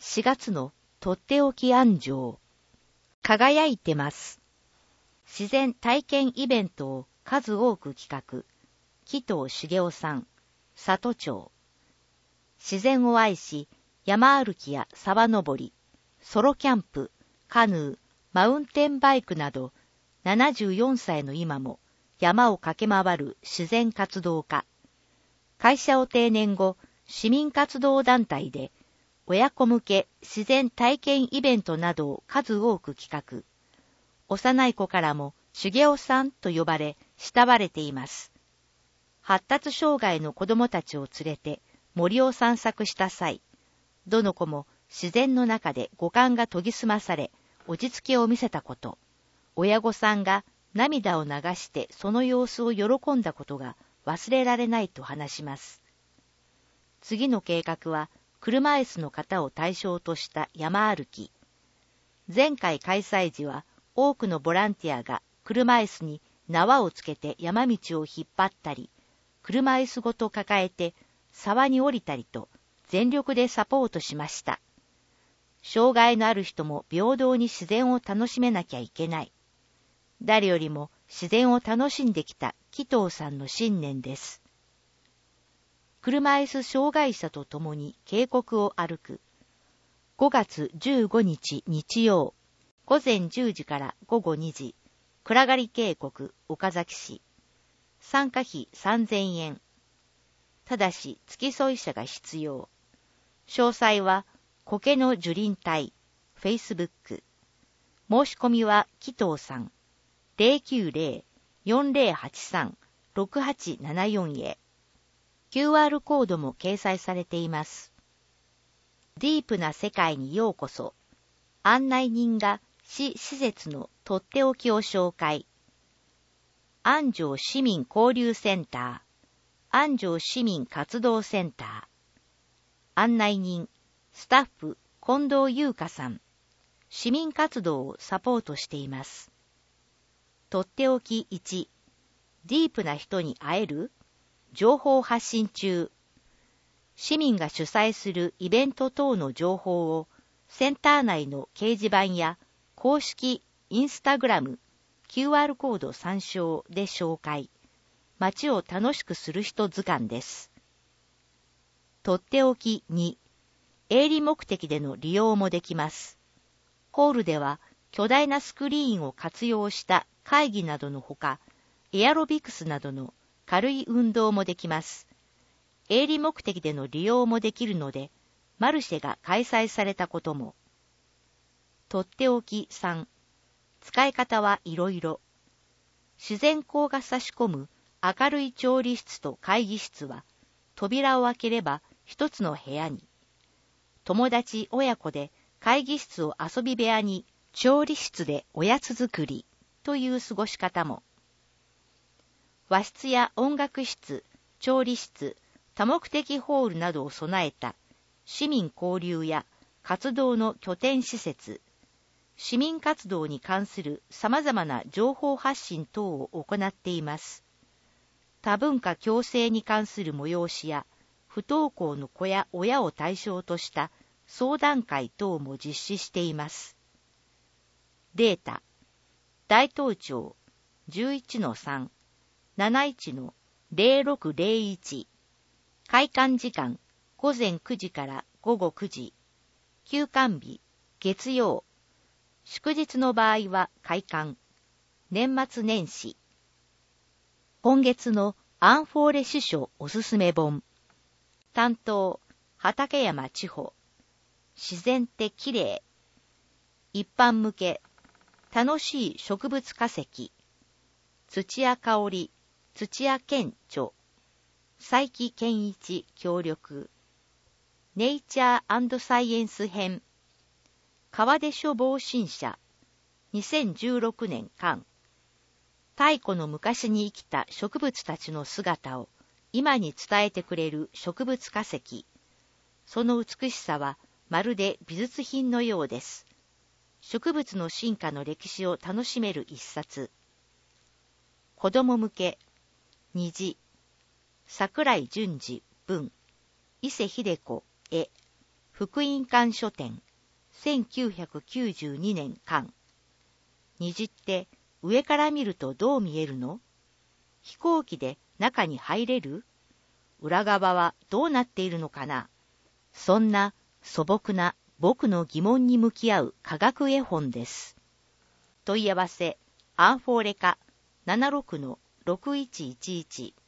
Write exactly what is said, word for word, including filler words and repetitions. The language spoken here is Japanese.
しがつのとっておき安城。輝いてます。自然体験イベントを数多く企画。紀藤茂雄さん、里町。自然を愛し、山歩きや沢登り、ソロキャンプ、カヌー、マウンテンバイクなど、ななじゅうよんさいの今も山を駆け回る自然活動家。会社を定年後、市民活動団体で、親子向け自然体験イベントなどを数多く企画。幼い子からも茂雄さんと呼ばれ、慕われています。発達障害の子供たちを連れて森を散策した際、どの子も自然の中で五感が研ぎ澄まされ、落ち着きを見せたこと、親御さんが涙を流してその様子を喜んだことが忘れられないと話します。次の計画は、車椅子の方を対象とした山歩き。前回開催時は、多くのボランティアが車椅子に縄をつけて山道を引っ張ったり、車椅子ごと抱えて沢に降りたりと全力でサポートしました。障害のある人も平等に自然を楽しめなきゃいけない。誰よりも自然を楽しんできた紀藤さんの信念です。車椅子障害者と共に渓谷を歩く。ごがつじゅうごにち日曜、ごぜんじゅうじからごごにじ、暗がり渓谷岡崎市。参加費さんぜんえん。ただし付き添い者が必要。詳細は苔の樹林隊、フェイスブック。申し込みは紀藤さん、ゼロきゅうゼロ よんゼロはちさん ろくはちななよん へ。キューアール コードも掲載されています。ディープな世界にようこそ。案内人が市施設のとっておきを紹介。安城市民交流センター、安城市民活動センター。案内人、スタッフ近藤優香さん。市民活動をサポートしています。とっておきいち、ディープな人に会える？情報発信中。市民が主催するイベント等の情報をセンター内の掲示板や公式インスタグラム、キューアール コード参照で紹介。街を楽しくする人図鑑です。とっておきに、営利目的での利用もできます。ホールでは巨大なスクリーンを活用した会議などのほか、エアロビクスなどの軽い運動もできます。営利目的での利用もできるので、マルシェが開催されたことも。とっておきさん、使い方はいろいろ。自然光が差し込む明るい調理室と会議室は、扉を開ければ一つの部屋に。友達親子で会議室を遊び部屋に、調理室でおやつ作りという過ごし方も。和室や音楽室、調理室、多目的ホールなどを備えた市民交流や活動の拠点施設、市民活動に関する様々な情報発信等を行っています。多文化共生に関する催しや、不登校の子や親を対象とした相談会等も実施しています。データ、大東町 じゅういちのさん、なないちのゼロろくゼロいち、開館時間ごぜんくじからごごくじ、休館日月曜、祝日の場合は開館、年末年始。今月のアンフォーレ司書おすすめ本。担当、畠山千穂。自然ってきれい。一般向け、楽しい植物化石。土屋香織、土屋健著。佐伯健一協力。ネイチャー&サイエンス編。川出処防新社。にせんじゅうろくねん刊。太古の昔に生きた植物たちの姿を今に伝えてくれる植物化石。その美しさはまるで美術品のようです。植物の進化の歴史を楽しめる一冊。子供向け。虹。桜井淳二文。伊勢秀子絵。 福音館書店、せんきゅうひゃくきゅうじゅうにねん巻。虹って上から見るとどう見えるの？飛行機で中に入れる？裏側はどうなっているのかな？そんな素朴な僕の疑問に向き合う科学絵本です。問い合わせ、アンフォーレカ ななじゅうろくのろくいちいちいち